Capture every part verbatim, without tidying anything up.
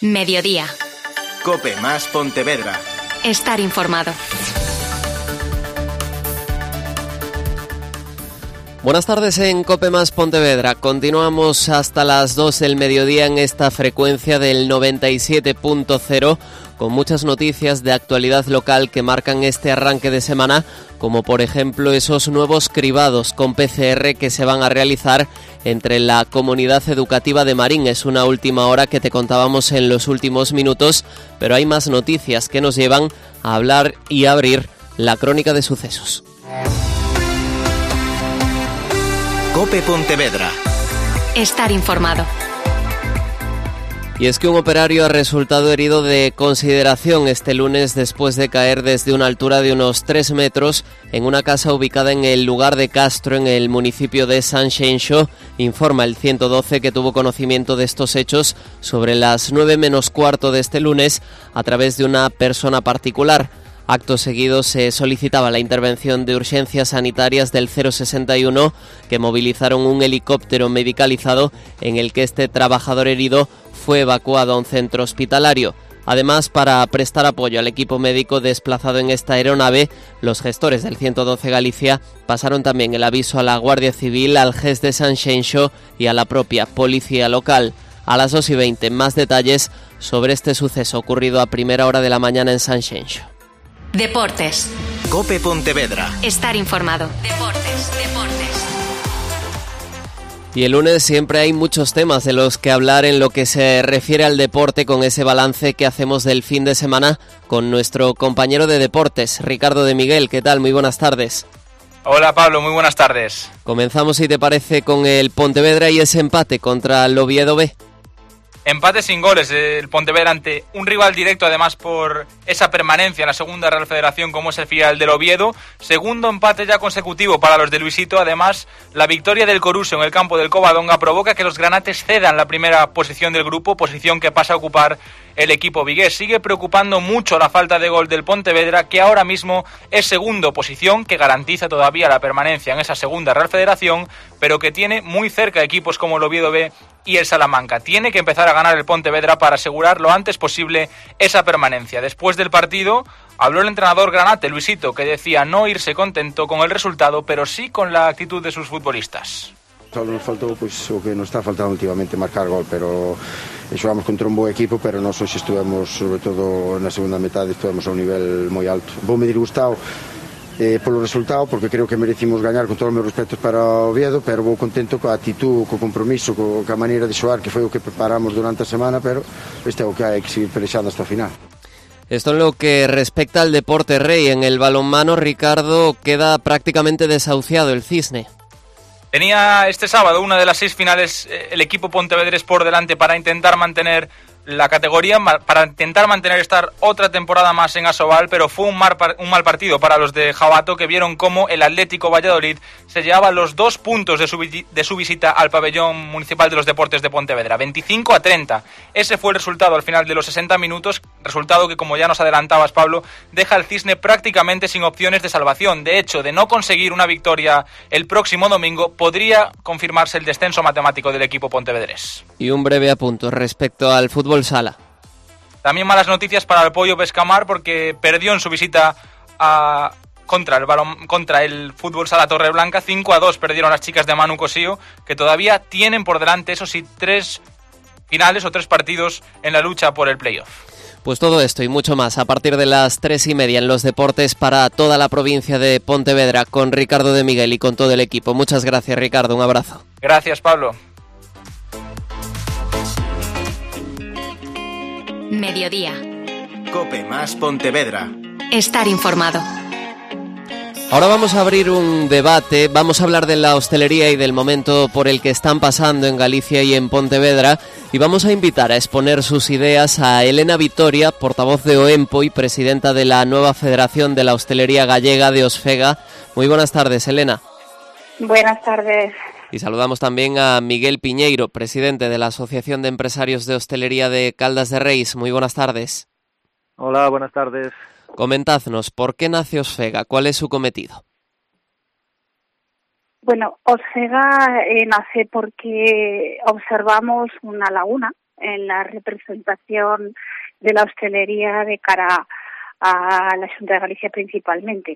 Mediodía. COPE más Pontevedra. Estar informado. Buenas tardes en COPE más Pontevedra. Continuamos hasta las dos del mediodía en esta frecuencia del noventa y siete punto cero con muchas noticias de actualidad local que marcan este arranque de semana, como por ejemplo esos nuevos cribados con P C R que se van a realizar entre la comunidad educativa de Marín. Es una última hora que te contábamos en los últimos minutos, pero hay más noticias que nos llevan a hablar y abrir la crónica de sucesos. COPE Pontevedra. Estar informado. Y es que un operario ha resultado herido de consideración este lunes después de caer desde una altura de unos tres metros en una casa ubicada en el lugar de Castro, en el municipio de Sanxenxo. Informa el ciento doce que tuvo conocimiento de estos hechos sobre las nueve menos cuarto de este lunes a través de una persona particular. Acto seguido se solicitaba la intervención de urgencias sanitarias del cero sesenta y uno que movilizaron un helicóptero medicalizado en el que este trabajador herido fue evacuado a un centro hospitalario. Además, para prestar apoyo al equipo médico desplazado en esta aeronave, los gestores del ciento doce Galicia pasaron también el aviso a la Guardia Civil, al G E S de Sanxenxo y a la propia policía local. A las dos y veinte, más detalles sobre este suceso ocurrido a primera hora de la mañana en Sanxenxo. Deportes. COPE Pontevedra. Estar informado. Deportes, deportes. Y el lunes siempre hay muchos temas de los que hablar en lo que se refiere al deporte, con ese balance que hacemos del fin de semana con nuestro compañero de deportes, Ricardo de Miguel. ¿Qué tal? Muy buenas tardes. Hola Pablo, muy buenas tardes. Comenzamos, si te parece, con el Pontevedra y ese empate contra el Oviedo B. Empate sin goles, el Pontevedra ante un rival directo, además por esa permanencia en la segunda Real Federación como es el filial del Oviedo. Segundo empate ya consecutivo para los de Luisito. Además, la victoria del Coruso en el campo del Covadonga provoca que los granates cedan la primera posición del grupo, posición que pasa a ocupar el equipo vigués. Sigue preocupando mucho la falta de gol del Pontevedra, que ahora mismo es segundo, posición que garantiza todavía la permanencia en esa segunda Real Federación, pero que tiene muy cerca equipos como el Oviedo B y el Salamanca. Tiene que empezar a ganar el Pontevedra para asegurar lo antes posible esa permanencia. Después del partido habló el entrenador granate, Luisito, que decía no irse contento con el resultado, pero sí con la actitud de sus futbolistas. Solo nos faltou pois, o que nos está faltando últimamente, marcar gol, pero xogamos contra un bo equipo, pero nós hoxe estuvemos, sobre todo na segunda metade, estuvemos a un nivel moi alto. Vou me disgustado eh, polo resultado, porque creo que merecimos gañar, con todos os meus respetos para o Oviedo, pero vou contento coa actitud, co compromiso, co, coa maneira de xogar, que foi o que preparamos durante a semana, pero este é o que hai que seguir pelexando hasta o final. Esto en lo que respecta al deporte rey. En el balonmano, Ricardo, queda prácticamente desahuciado el Cisne. Tenía este sábado una de las seis finales el equipo pontevedrés por delante para intentar mantener la categoría, para intentar mantener estar otra temporada más en Asobal, pero fue un mal, un mal partido para los de Jabato, que vieron cómo el Atlético Valladolid se llevaba los dos puntos de su, de su visita al pabellón municipal de los deportes de Pontevedra, veinticinco a treinta. Ese fue el resultado al final de los sesenta minutos, resultado que, como ya nos adelantabas, Pablo, deja al Cisne prácticamente sin opciones de salvación. De hecho, de no conseguir una victoria el próximo domingo, podría confirmarse el descenso matemático del equipo pontevedrés. Y un breve apunto respecto al fútbol sala. También malas noticias para el Pollo Pescamar, porque perdió en su visita a, contra, el balón, contra el fútbol sala Torreblanca. cinco a dos perdieron las chicas de Manu Cosío, que todavía tienen por delante, eso sí, tres finales o tres partidos en la lucha por el playoff. Pues todo esto y mucho más a partir de las tres y media en los deportes para toda la provincia de Pontevedra, con Ricardo de Miguel y con todo el equipo. Muchas gracias, Ricardo, un abrazo. Gracias, Pablo. Mediodía. COPE más Pontevedra. Estar informado. Ahora vamos a abrir un debate, vamos a hablar de la hostelería y del momento por el que están pasando en Galicia y en Pontevedra, y vamos a invitar a exponer sus ideas a Elena Vitoria, portavoz de OEMPO y presidenta de la nueva Federación de la Hostelería Gallega de Osfega. Muy buenas tardes, Elena. Buenas tardes. Y saludamos también a Miguel Piñeiro, presidente de la Asociación de Empresarios de Hostelería de Caldas de Reis. Muy buenas tardes. Hola, buenas tardes. Comentadnos, ¿por qué nace Osfega? ¿Cuál es su cometido? Bueno, Osfega eh, nace porque observamos una laguna en la representación de la hostelería de cara a la Xunta de Galicia principalmente.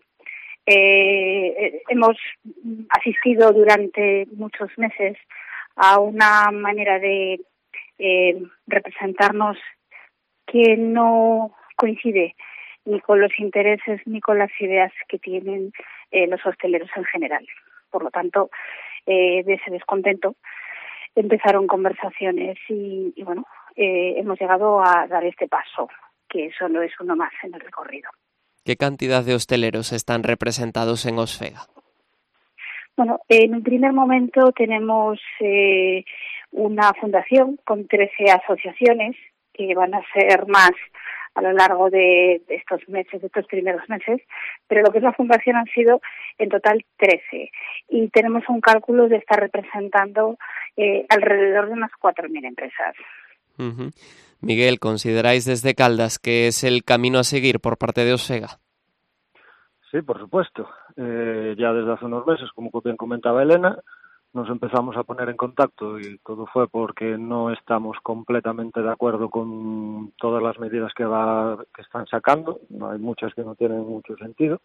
Eh, hemos asistido durante muchos meses a una manera de eh, representarnos que no coincide ni con los intereses ni con las ideas que tienen eh, los hosteleros en general. Por lo tanto, eh, de ese descontento empezaron conversaciones y, y bueno, eh, hemos llegado a dar este paso, que solo es uno más en el recorrido. ¿Qué cantidad de hosteleros están representados en Osfega? Bueno, en un primer momento tenemos eh, una fundación con trece asociaciones que van a ser más a lo largo de, de estos meses, de estos primeros meses, pero lo que es la fundación han sido en total trece y tenemos un cálculo de estar representando eh, alrededor de unas cuatro mil empresas. Uh-huh. Miguel, ¿consideráis desde Caldas que es el camino a seguir por parte de Osfega? Sí, por supuesto. Eh, ya desde hace unos meses, como bien comentaba Elena, nos empezamos a poner en contacto y todo fue porque no estamos completamente de acuerdo con todas las medidas que, va, que están sacando. No hay muchas que no tienen mucho sentido.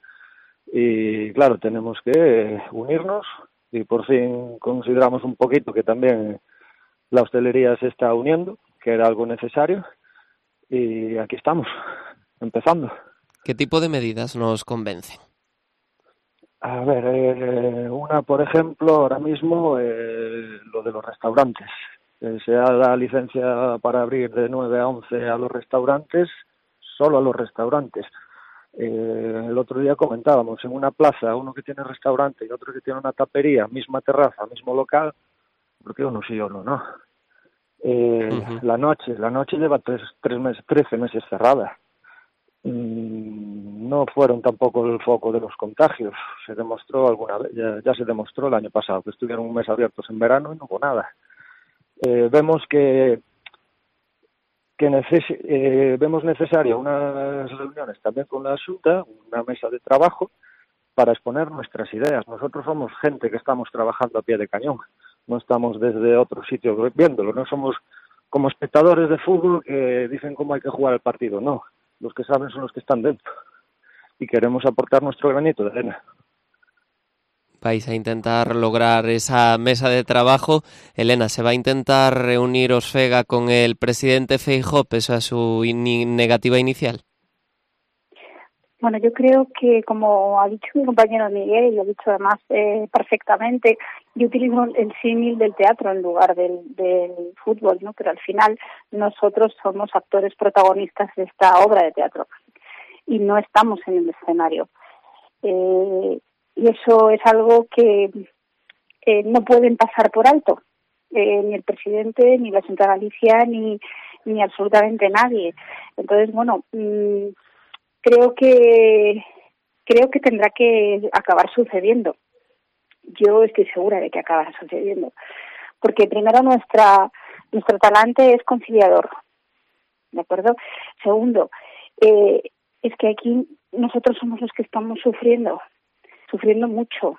Y claro, tenemos que unirnos y por fin consideramos un poquito que también la hostelería se está uniendo, que era algo necesario, y aquí estamos, empezando. ¿Qué tipo de medidas nos convencen? A ver, eh, una, por ejemplo, ahora mismo, eh, lo de los restaurantes. Eh, se da la licencia para abrir de nueve a once a los restaurantes, solo a los restaurantes. Eh, el otro día comentábamos, en una plaza, uno que tiene restaurante y otro que tiene una tapería, misma terraza, mismo local, porque uno sí o no, ¿no? Eh, uh-huh. La noche, la noche lleva tres, tres meses, trece meses cerrada. Mm, no fueron tampoco el foco de los contagios. Se demostró alguna vez, ya, ya se demostró el año pasado que estuvieron un mes abiertos en verano y no hubo nada. Eh, vemos que que neces- eh, vemos necesaria unas reuniones también con la Xunta, una mesa de trabajo para exponer nuestras ideas. Nosotros somos gente que estamos trabajando a pie de cañón. No estamos desde otro sitio viéndolo, no somos como espectadores de fútbol que dicen cómo hay que jugar el partido, no. Los que saben son los que están dentro y queremos aportar nuestro granito de arena. Vais a intentar lograr esa mesa de trabajo. Elena, ¿se va a intentar reunir Osfega con el presidente Feijóo pese a su in- negativa inicial? Bueno, yo creo que, como ha dicho mi compañero Miguel, y lo ha dicho además eh, perfectamente, yo utilizo el símil del teatro en lugar del, del fútbol, ¿no? Pero al final nosotros somos actores protagonistas de esta obra de teatro y no estamos en el escenario. Eh, y eso es algo que eh, no pueden pasar por alto, eh, ni el presidente, ni la Xunta de Galicia, ni, ni absolutamente nadie. Entonces, bueno... Mmm, Creo que creo que tendrá que acabar sucediendo. Yo estoy segura de que acabará sucediendo, porque primero nuestra nuestro talante es conciliador, ¿de acuerdo? Segundo, eh, es que aquí nosotros somos los que estamos sufriendo, sufriendo mucho,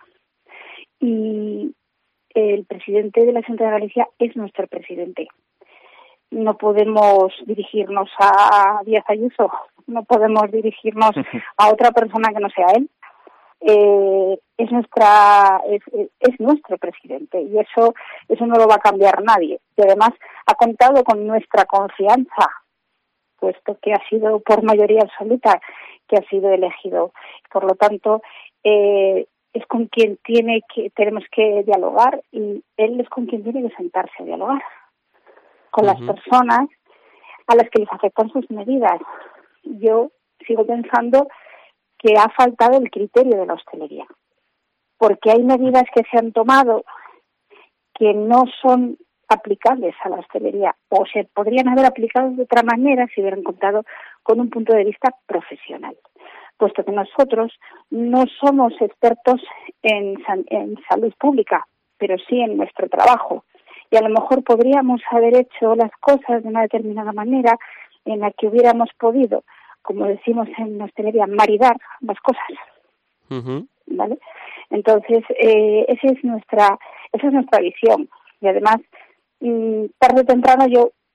y el presidente de la Xunta de Galicia es nuestro presidente. No podemos dirigirnos a Díaz Ayuso, no podemos dirigirnos a otra persona que no sea él. Eh, es nuestra es, es nuestro presidente y eso eso no lo va a cambiar nadie. Y además ha contado con nuestra confianza, puesto que ha sido por mayoría absoluta que ha sido elegido. Por lo tanto, eh, es con quien tiene que tenemos que dialogar y él es con quien tiene que sentarse a dialogar. Con uh-huh. las personas a las que les afectan sus medidas. Yo sigo pensando que ha faltado el criterio de la hostelería, porque hay medidas que se han tomado que no son aplicables a la hostelería o se podrían haber aplicado de otra manera si hubieran contado con un punto de vista profesional, puesto que nosotros no somos expertos en, en salud pública, pero sí en nuestro trabajo. Y a lo mejor podríamos haber hecho las cosas de una determinada manera en la que hubiéramos podido, como decimos en la hostelería, maridar las cosas. Uh-huh. ¿Vale? Entonces, eh, esa es nuestra esa es nuestra visión. Y además, mmm, tarde o temprano yo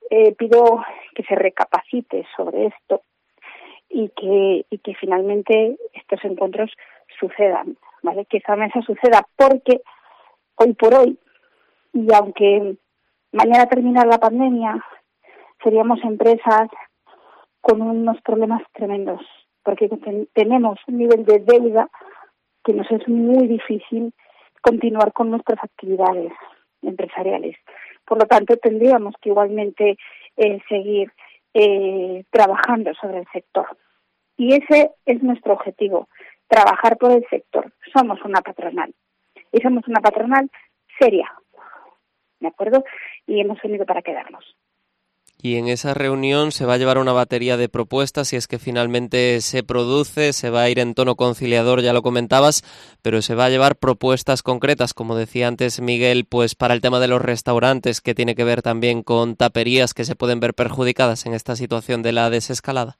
eh, pido que se recapacite sobre esto y que y que finalmente estos encuentros sucedan, ¿vale? Que esa mesa suceda, porque hoy por hoy, y aunque mañana termina la pandemia, seríamos empresas con unos problemas tremendos, porque ten- tenemos un nivel de deuda que nos es muy difícil continuar con nuestras actividades empresariales. Por lo tanto, tendríamos que igualmente eh, seguir eh, trabajando sobre el sector. Y ese es nuestro objetivo, trabajar por el sector. Somos una patronal. Y somos una patronal seria, ¿de acuerdo? Y hemos venido para quedarnos. Y en esa reunión se va a llevar una batería de propuestas, si es que finalmente se produce, se va a ir en tono conciliador, ya lo comentabas, pero se va a llevar propuestas concretas, como decía antes Miguel, pues para el tema de los restaurantes, que tiene que ver también con taperías que se pueden ver perjudicadas en esta situación de la desescalada.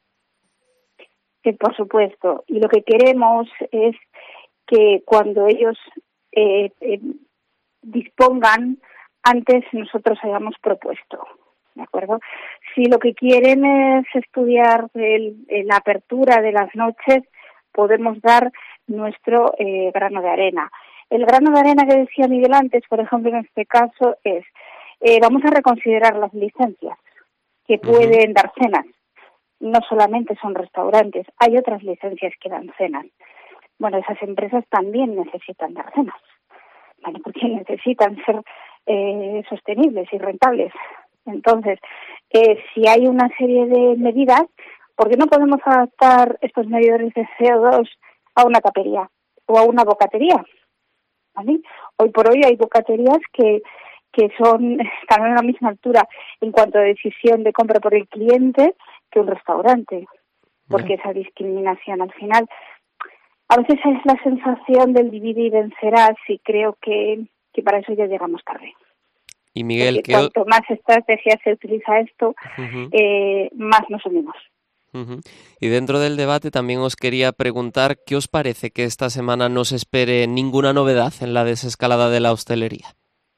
Sí, por supuesto. Y lo que queremos es que cuando ellos eh, eh, dispongan, antes nosotros hayamos propuesto. ¿De acuerdo? Si lo que quieren es estudiar el, la apertura de las noches, podemos dar nuestro eh, grano de arena. El grano de arena que decía Miguel antes, por ejemplo, en este caso, es eh, vamos a reconsiderar las licencias que pueden uh-huh. dar cenas. No solamente son restaurantes, hay otras licencias que dan cenas. Bueno, esas empresas también necesitan dar cenas, ¿vale? Porque necesitan ser eh, sostenibles y rentables. Entonces, eh, si hay una serie de medidas, ¿por qué no podemos adaptar estos medidores de C O dos a una tapería o a una bocatería? ¿Vale? Hoy por hoy hay bocaterías que, que son están a la misma altura en cuanto a decisión de compra por el cliente que un restaurante, porque esa discriminación al final, a veces es la sensación del divide y vencerás, y creo que, que para eso ya llegamos tarde. Y Miguel, porque ¿qué cuanto más estrategia se utiliza esto, uh-huh. eh, más nos unimos. Uh-huh. Y dentro del debate también os quería preguntar, ¿qué os parece que esta semana no se espere ninguna novedad en la desescalada de la hostelería?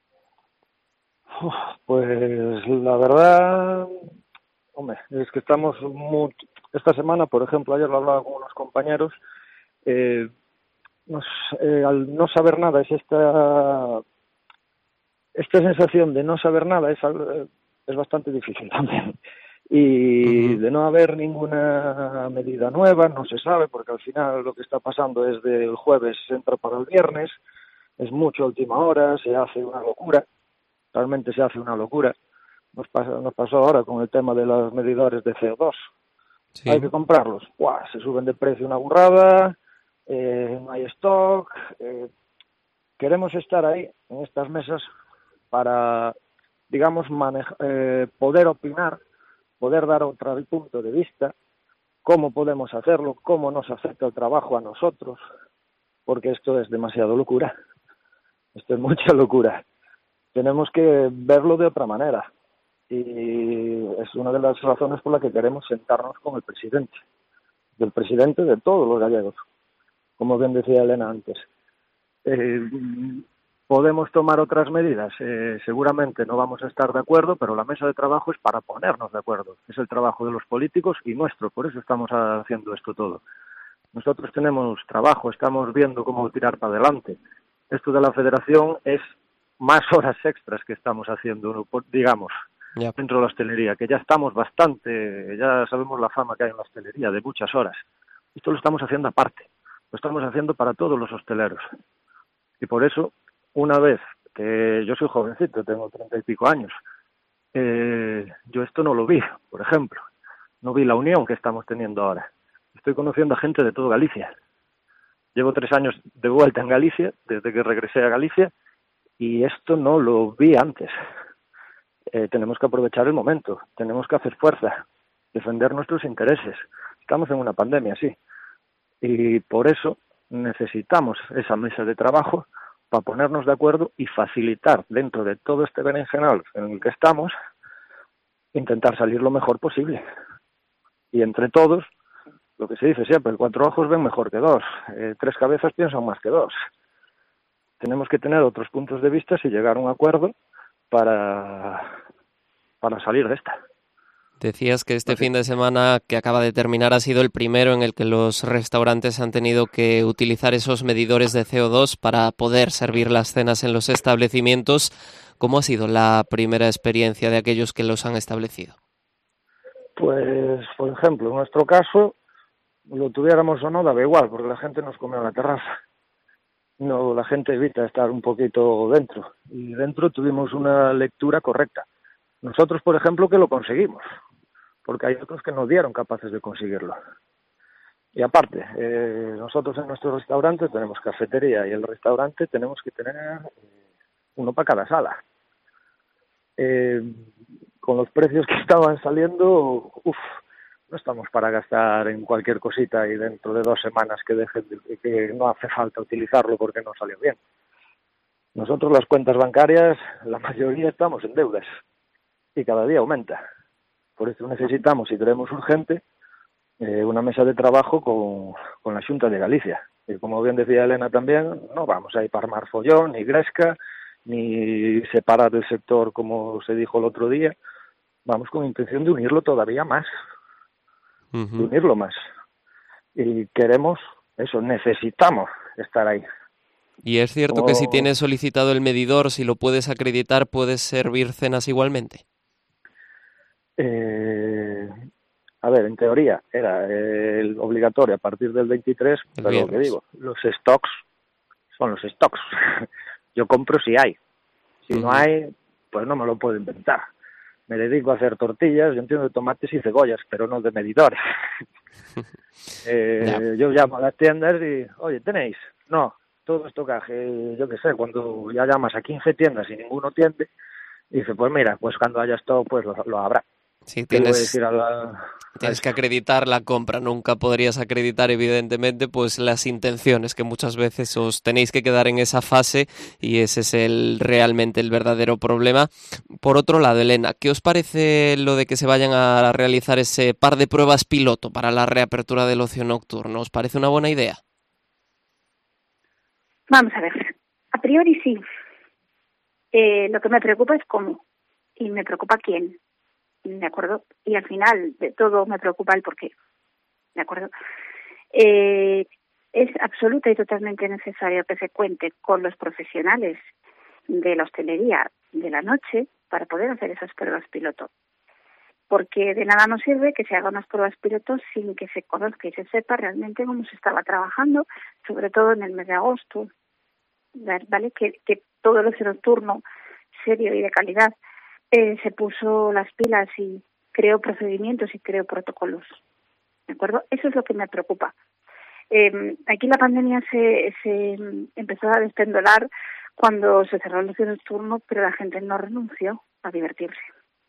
Uf, pues la verdad, hombre, es que estamos muy... Esta semana, por ejemplo, ayer lo hablaba con unos compañeros, eh, nos, eh, al no saber nada es esta... Esta sensación de no saber nada es, es bastante difícil también. Y uh-huh. de no haber ninguna medida nueva, no se sabe, porque al final lo que está pasando es del jueves entra para el viernes, es mucho a última hora, se hace una locura, realmente se hace una locura. Nos, pasa, nos pasó ahora con el tema de los medidores de C O dos. Sí. Hay que comprarlos. ¡Buah! Se suben de precio una burrada, eh, no hay stock. Eh, queremos estar ahí, en estas mesas, para, digamos, manejar, eh, poder opinar, poder dar otro punto de vista, cómo podemos hacerlo, cómo nos afecta el trabajo a nosotros, porque esto es demasiado locura, esto es mucha locura. Tenemos que verlo de otra manera, y es una de las razones por las que queremos sentarnos con el presidente, del presidente de todos los gallegos, como bien decía Elena antes. Eh, ¿Podemos tomar otras medidas? Eh, seguramente no vamos a estar de acuerdo, pero la mesa de trabajo es para ponernos de acuerdo. Es el trabajo de los políticos y nuestro, por eso estamos haciendo esto todo. Nosotros tenemos trabajo, estamos viendo cómo tirar para adelante. Esto de la federación es más horas extras que estamos haciendo, digamos, yep. dentro de la hostelería, que ya estamos bastante, ya sabemos la fama que hay en la hostelería, de muchas horas. Esto lo estamos haciendo aparte, lo estamos haciendo para todos los hosteleros. Y por eso, una vez que yo soy jovencito, tengo treinta y pico años, eh, yo esto no lo vi, por ejemplo. No vi la unión que estamos teniendo ahora. Estoy conociendo a gente de todo Galicia. Llevo tres años de vuelta en Galicia, desde que regresé a Galicia, y esto no lo vi antes. Eh, tenemos que aprovechar el momento, tenemos que hacer fuerza, defender nuestros intereses. Estamos en una pandemia, sí, y por eso necesitamos esa mesa de trabajo para ponernos de acuerdo y facilitar dentro de todo este berenjenal en el que estamos, intentar salir lo mejor posible. Y entre todos, lo que se dice siempre, cuatro ojos ven mejor que dos, eh, tres cabezas piensan más que dos. Tenemos que tener otros puntos de vista y llegar a un acuerdo para, para salir de esta. Decías que este fin de semana que acaba de terminar ha sido el primero en el que los restaurantes han tenido que utilizar esos medidores de C O dos para poder servir las cenas en los establecimientos. ¿Cómo ha sido la primera experiencia de aquellos que los han establecido? Pues, por ejemplo, en nuestro caso, lo tuviéramos o no, daba igual, porque la gente nos come en la terraza. No, la gente evita estar un poquito dentro. Y dentro tuvimos una lectura correcta. Nosotros, por ejemplo, que lo conseguimos, porque hay otros que no dieron capaces de conseguirlo. Y aparte, eh, nosotros en nuestro restaurante tenemos cafetería y el restaurante tenemos que tener uno para cada sala. Eh, con los precios que estaban saliendo, uff, no estamos para gastar en cualquier cosita y dentro de dos semanas que dejen de, que no hace falta utilizarlo porque no salió bien. Nosotros las cuentas bancarias, la mayoría estamos en deudas y cada día aumenta. Por eso necesitamos, y creemos urgente, eh, una mesa de trabajo con, con la Xunta de Galicia. Y como bien decía Elena también, no vamos a ir para armar follón, ni gresca, ni separar el sector como se dijo el otro día. Vamos con intención de unirlo todavía más, uh-huh. de unirlo más. Y queremos eso, necesitamos estar ahí. ¿Y es cierto como... que si tienes solicitado el medidor, si lo puedes acreditar, puedes servir cenas igualmente? Eh, a ver, en teoría era eh, el obligatorio a partir del veintitrés, el pero viernes. Lo que digo, los stocks son los stocks. Yo compro si hay. Si uh-huh. no hay, pues no me lo puedo inventar. Me dedico a hacer tortillas, yo entiendo de tomates y cebollas, pero no de medidores. eh, yeah. Yo llamo a las tiendas y, oye, ¿tenéis? No, todo estocaje, yo qué sé, cuando ya llamas a quince tiendas y ninguno tiende, dice, pues mira, pues cuando haya stock, pues lo, lo habrá. Sí, tienes, la, tienes que acreditar la compra, nunca podrías acreditar evidentemente pues las intenciones, que muchas veces os tenéis que quedar en esa fase y ese es el realmente el verdadero problema. Por otro lado, Elena, ¿qué os parece lo de que se vayan a realizar ese par de pruebas piloto para la reapertura del ocio nocturno? ¿Os parece una buena idea? Vamos a ver, a priori sí. Eh, lo que me preocupa es cómo y me preocupa quién. ¿De acuerdo? Y al final de todo me preocupa el porqué. ¿De acuerdo? Eh, es absoluta y totalmente necesario que se cuente con los profesionales de la hostelería de la noche para poder hacer esas pruebas piloto. Porque de nada nos sirve que se hagan unas pruebas piloto sin que se conozca y se sepa realmente cómo se estaba trabajando, sobre todo en el mes de agosto, ¿vale? Que, que todo el ocio nocturno serio y de calidad Eh, se puso las pilas y creó procedimientos y creó protocolos, ¿de acuerdo? Eso es lo que me preocupa. Eh, aquí la pandemia se, se empezó a despendolar cuando se cerró el ocio nocturno, pero la gente no renunció a divertirse.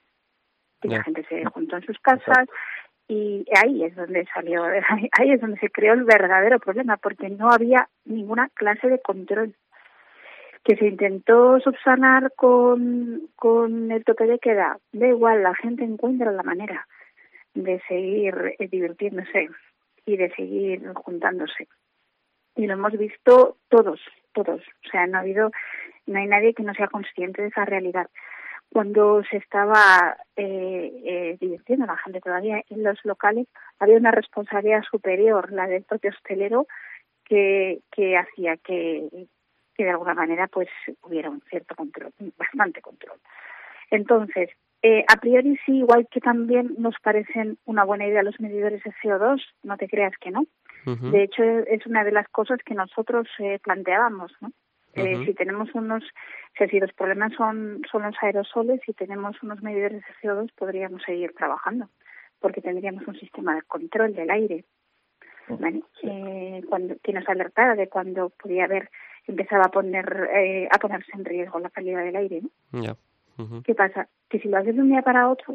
Y yeah. la gente se juntó en sus casas y ahí es donde salió, ahí es donde se creó el verdadero problema, porque no había ninguna clase de control. Que se intentó subsanar con, con el toque de queda, da igual, la gente encuentra la manera de seguir eh, divirtiéndose y de seguir juntándose. Y lo hemos visto todos, todos. O sea, no ha habido, no hay nadie que no sea consciente de esa realidad. Cuando se estaba eh, eh, divirtiendo la gente todavía en los locales, había una responsabilidad superior, la del propio hostelero, que, que hacía que... que de alguna manera pues hubiera un cierto control, bastante control. Entonces, eh, a priori sí, igual que también nos parecen una buena idea los medidores de C O dos, no te creas que no. Uh-huh. De hecho, es una de las cosas que nosotros eh, planteábamos, ¿no? Uh-huh. Eh, si tenemos unos, o sea, si los problemas son, son los aerosoles, si tenemos unos medidores de C O dos podríamos seguir trabajando, porque tendríamos un sistema de control del aire, ¿vale? Sí. Eh, cuando, que nos alertara de cuando podía haber empezaba a poner eh, a ponerse en riesgo la calidad del aire, ¿no? Yeah. Uh-huh. ¿Qué pasa? Que si lo haces de un día para otro,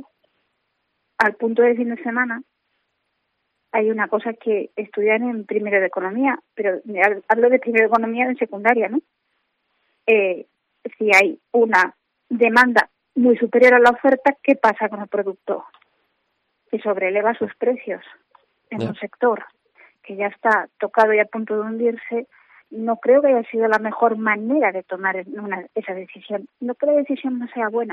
al punto de fin de semana, hay una cosa que estudian en primero de economía, pero hablo de primero de economía en secundaria, ¿no? Eh, si hay una demanda muy superior a la oferta, ¿qué pasa con el producto? Que sobreleva sus precios en yeah. un sector que ya está tocado y a punto de hundirse. No creo que haya sido la mejor manera de tomar una, esa decisión. No que la decisión no sea buena,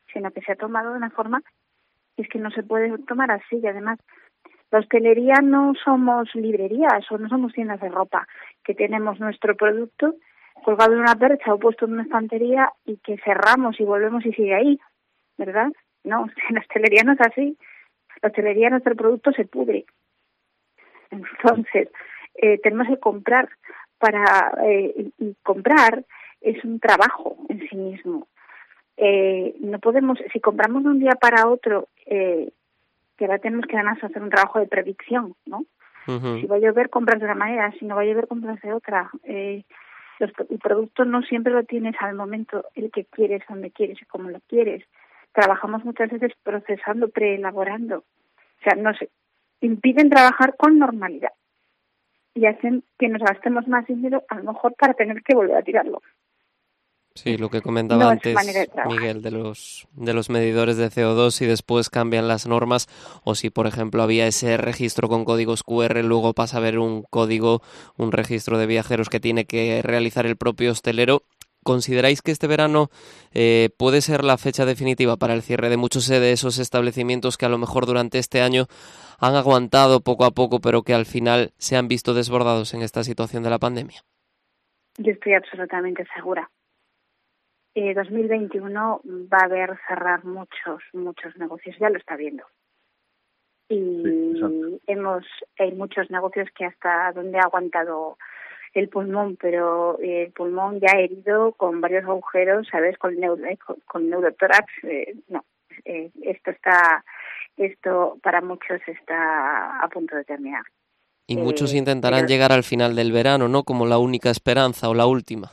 sino que se ha tomado de una forma que es que no se puede tomar así. Y además, la hostelería no somos librerías o no somos tiendas de ropa, que tenemos nuestro producto colgado en una percha o puesto en una estantería y que cerramos y volvemos y sigue ahí, ¿verdad? No, la hostelería no es así. La hostelería, nuestro producto se pudre. Entonces, eh, tenemos que comprar para eh, y, y comprar es un trabajo en sí mismo. Eh, no podemos, si compramos de un día para otro, eh, que ahora tenemos que además hacer un trabajo de predicción, ¿no? Uh-huh. Si va a llover, compras de una manera, si no va a llover, compras de otra. Eh, los, el producto no siempre lo tienes al momento el que quieres, donde quieres y como lo quieres. Trabajamos muchas veces procesando, preelaborando. O sea, nos impiden trabajar con normalidad y hacen que nos gastemos más dinero, a lo mejor para tener que volver a tirarlo. Sí, lo que comentaba no antes de Miguel de los de los medidores de C O dos, y después cambian las normas, o si por ejemplo había ese registro con códigos cu erre, luego pasa a haber un código, un registro de viajeros que tiene que realizar el propio hostelero. ¿Consideráis que este verano eh, puede ser la fecha definitiva para el cierre de muchos de esos establecimientos que a lo mejor durante este año han aguantado poco a poco, pero que al final se han visto desbordados en esta situación de la pandemia? Yo estoy absolutamente segura. Eh, dos mil veintiuno va a haber cerrar muchos, muchos negocios, ya lo está viendo. Y sí, hemos hay muchos negocios que hasta donde ha aguantado el pulmón, pero el pulmón ya herido con varios agujeros, ¿sabes? Con, neuro, con, con neurotórax, eh, no, eh, esto está, esto para muchos está a punto de terminar. Y muchos eh, intentarán pero... llegar al final del verano, ¿no? Como la única esperanza o la última.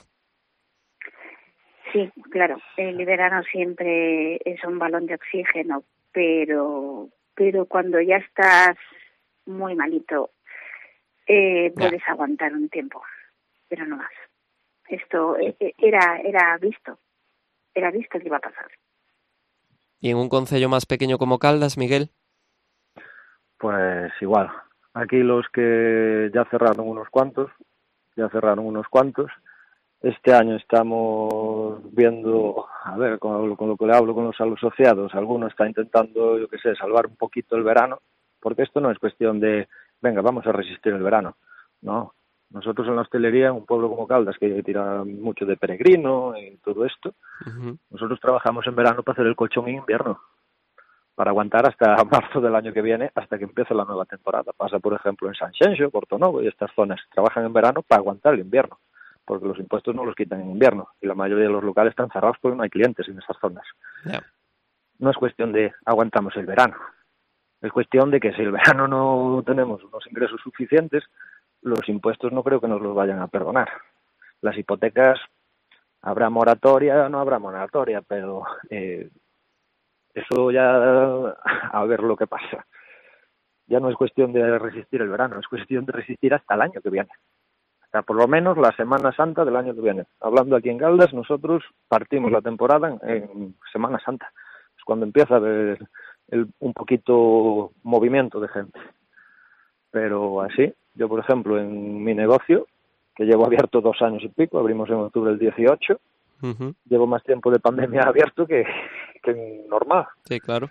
Sí, claro, el verano siempre es un balón de oxígeno, pero, pero cuando ya estás muy malito, Eh, puedes ya. aguantar un tiempo, pero no más. Esto eh, era era visto, era visto que iba a pasar. ¿Y en un concello más pequeño como Caldas, Miguel? Pues igual. Aquí los que ya cerraron unos cuantos, ya cerraron unos cuantos. Este año estamos viendo, a ver, con, con lo que le hablo con los asociados, algunos está intentando, yo qué sé, salvar un poquito el verano, porque esto no es cuestión de venga, vamos a resistir el verano. No, nosotros en la hostelería, en un pueblo como Caldas, que tira mucho de peregrino y todo esto, uh-huh. nosotros trabajamos en verano para hacer el colchón en invierno, para aguantar hasta marzo del año que viene, hasta que empiece la nueva temporada. Pasa, por ejemplo, en Sanxenxo, Portonovo y estas zonas, trabajan en verano para aguantar el invierno, porque los impuestos no los quitan en invierno, y la mayoría de los locales están cerrados porque no hay clientes en esas zonas. Yeah. No es cuestión de aguantamos el verano. Es cuestión de que si el verano no tenemos unos ingresos suficientes, los impuestos no creo que nos los vayan a perdonar. Las hipotecas, habrá moratoria, no habrá moratoria, pero eh, eso ya a ver lo que pasa. Ya no es cuestión de resistir el verano, es cuestión de resistir hasta el año que viene. Hasta por lo menos la Semana Santa del año que viene. Hablando aquí en Caldas, nosotros partimos la temporada en, en Semana Santa. Es cuando empieza a haber El, un poquito movimiento de gente. Pero así, yo por ejemplo en mi negocio, que llevo abierto dos años y pico, abrimos en octubre del dieciocho, uh-huh. llevo más tiempo de pandemia abierto que, que normal. Sí, claro.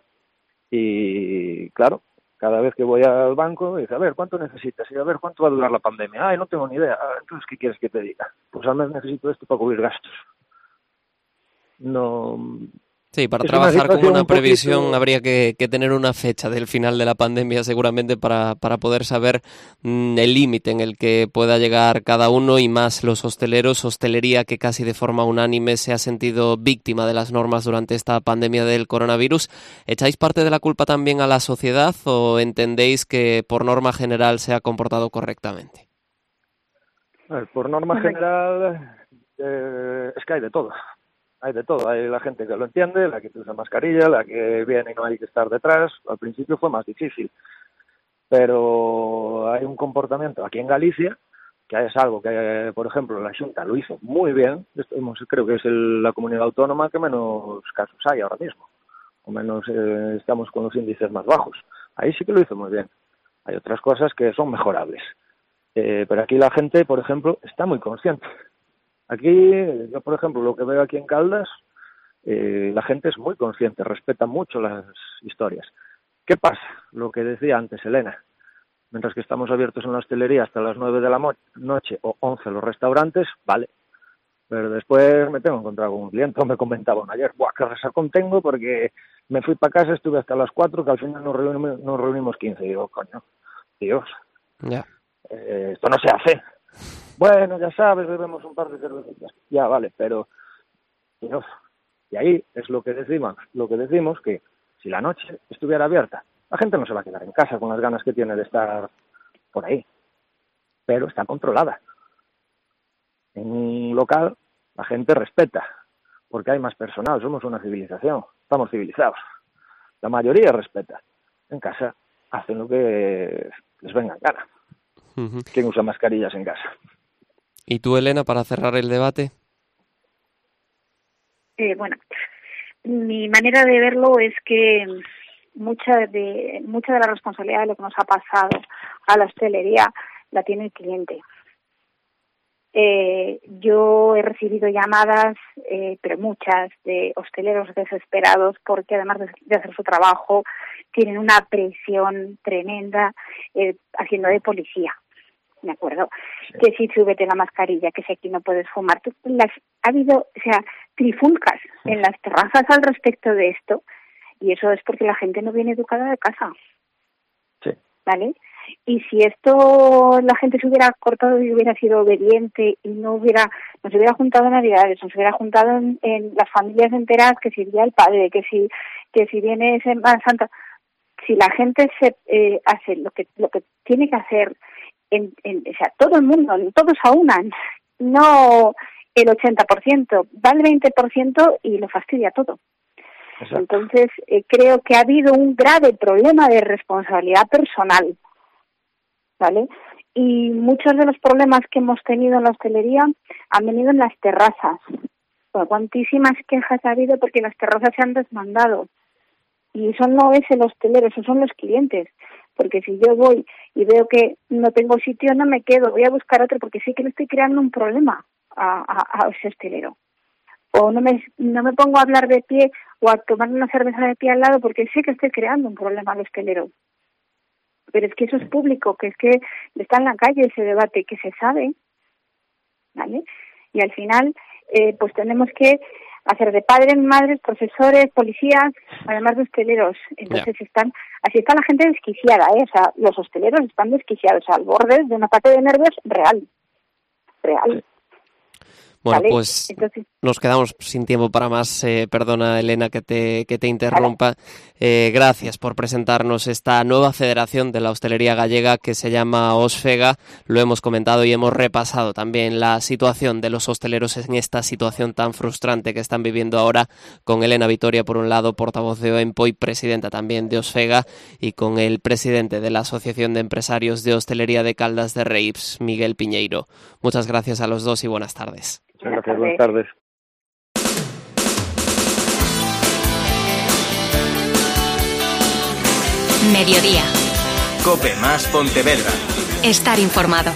Y claro, cada vez que voy al banco, dice, a ver, ¿cuánto necesitas? Y a ver, ¿cuánto va a durar la pandemia? Ay, no tengo ni idea. Ah, entonces, ¿qué quieres que te diga? Pues al mes necesito esto para cubrir gastos. No... Sí, para es trabajar una con una un previsión poquito... habría que, que tener una fecha del final de la pandemia seguramente para, para poder saber mmm, el límite en el que pueda llegar cada uno, y más los hosteleros, hostelería que casi de forma unánime se ha sentido víctima de las normas durante esta pandemia del coronavirus. ¿Echáis parte de la culpa también a la sociedad o entendéis que por norma general se ha comportado correctamente? A ver, por norma general eh, es que hay de todo. Hay de todo, hay la gente que lo entiende, la que usa mascarilla, la que viene y no hay que estar detrás. Al principio fue más difícil, pero hay un comportamiento aquí en Galicia que es algo que, por ejemplo, la Xunta lo hizo muy bien. Creo que es el, la comunidad autónoma que menos casos hay ahora mismo, o menos eh, estamos con los índices más bajos. Ahí sí que lo hizo muy bien. Hay otras cosas que son mejorables, eh, pero aquí la gente, por ejemplo, está muy consciente. Aquí, yo por ejemplo, lo que veo aquí en Caldas, eh, la gente es muy consciente, respeta mucho las historias. ¿Qué pasa? Lo que decía antes Elena, mientras que estamos abiertos en la hostelería hasta las nueve de la mo- noche o once los restaurantes, vale, pero después me tengo que encontrar con un cliente, o me comentaba ayer, ¡buah, qué resacón tengo porque me fui para casa, estuve hasta las cuatro, que al final nos reunimos, nos reunimos quince, y digo, coño, Dios, yeah. eh, esto no se hace. Bueno, ya sabes, bebemos un par de cervecitas, ya vale, pero Dios, y ahí es lo que decimos, lo que decimos que si la noche estuviera abierta, la gente no se va a quedar en casa con las ganas que tiene de estar por ahí, pero está controlada. En un local la gente respeta, porque hay más personal, somos una civilización, estamos civilizados. La mayoría respeta. En casa hacen lo que les venga en gana. Uh-huh. ¿Quién usa mascarillas en casa? ¿Y tú, Elena, para cerrar el debate? Eh, bueno, mi manera de verlo es que mucha de mucha de la responsabilidad de lo que nos ha pasado a la hostelería la tiene el cliente. Eh, yo he recibido llamadas, eh, pero muchas, de hosteleros desesperados porque además de, de hacer su trabajo tienen una presión tremenda eh, haciendo de policía. ¿De acuerdo? Sí. Que si súbete la mascarilla, que si aquí no puedes fumar. Las, ha habido, o sea, trifulcas sí. en las terrazas al respecto de esto, y eso es porque la gente no viene educada de casa. Sí. ¿Vale? Y si esto la gente se hubiera cortado y hubiera sido obediente y no hubiera, nos hubiera juntado en Navidades, nos hubiera juntado en, en las familias enteras, que si iría el padre, que si, que si viene Semana Santa, si la gente se eh, hace lo que, lo que tiene que hacer, En, en, o sea, todo el mundo, todos aunan, no el ochenta por ciento, va el veinte por ciento y lo fastidia todo. Exacto. Entonces, eh, creo que ha habido un grave problema de responsabilidad personal, ¿vale? Y muchos de los problemas que hemos tenido en la hostelería han venido en las terrazas. Bueno, cuantísimas quejas ha habido porque las terrazas se han desmandado. Y eso no es el hostelero, esos son los clientes. Porque si yo voy y veo que no tengo sitio, no me quedo, voy a buscar otro, porque sí que le estoy creando un problema a, a, a ese hostelero. O no me no me pongo a hablar de pie o a tomar una cerveza de pie al lado, porque sé que estoy creando un problema al hostelero. Pero es que eso es público, que es que está en la calle ese debate, que se sabe, ¿vale? Y al final, eh, pues tenemos que hacer de padres, madres, profesores, policías, además de hosteleros. Entonces yeah. están, así está la gente desquiciada, ¿eh? O sea, los hosteleros están desquiciados, al borde de un ataque de nervios real, real. Bueno, ¿vale? pues Entonces, nos quedamos sin tiempo para más. Eh, perdona, Elena, que te, que te interrumpa. Eh, gracias por presentarnos esta nueva federación de la hostelería gallega que se llama OSFEGA. Lo hemos comentado y hemos repasado también la situación de los hosteleros en esta situación tan frustrante que están viviendo ahora, con Elena Vitoria, por un lado, portavoz de OEMPO y presidenta también de OSFEGA, y con el presidente de la Asociación de Empresarios de Hostelería de Caldas de Reis, Miguel Piñeiro. Muchas gracias a los dos y buenas tardes. Gracias, buenas tardes. Mediodía. COPE más Pontevedra. Estar informado.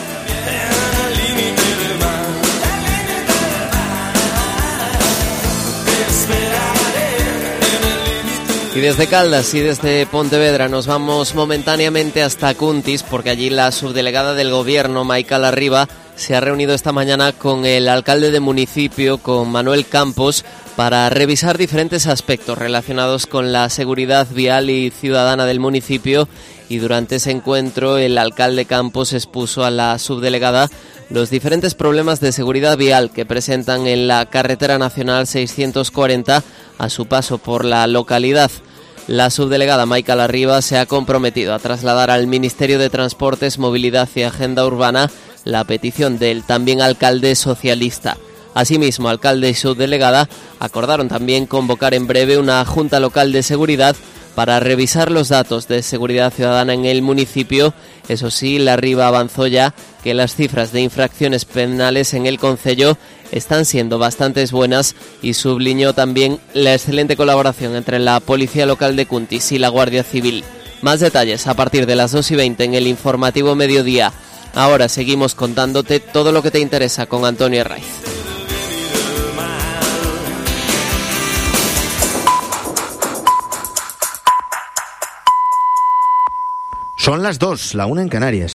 Y desde Caldas y desde Pontevedra nos vamos momentáneamente hasta Cuntis, porque allí la subdelegada del gobierno, Maica Larriba, se ha reunido esta mañana con el alcalde de municipio, con Manuel Campos, para revisar diferentes aspectos relacionados con la seguridad vial y ciudadana del municipio. Y durante ese encuentro el alcalde Campos expuso a la subdelegada los diferentes problemas de seguridad vial que presentan en la carretera nacional seiscientos cuarenta a su paso por la localidad. La subdelegada Maica Larriba se ha comprometido a trasladar al Ministerio de Transportes, Movilidad y Agenda Urbana la petición del también alcalde socialista. Asimismo, alcalde y subdelegada acordaron también convocar en breve una junta local de seguridad para revisar los datos de seguridad ciudadana en el municipio. Eso sí, Larriba avanzó ya que las cifras de infracciones penales en el concello están siendo bastante buenas y subliñó también la excelente colaboración entre la Policía Local de Cuntis y la Guardia Civil. Más detalles a partir de las dos y veinte en el informativo Mediodía. Ahora seguimos contándote todo lo que te interesa con Antonio Herraiz. Son las dos, la una en Canarias.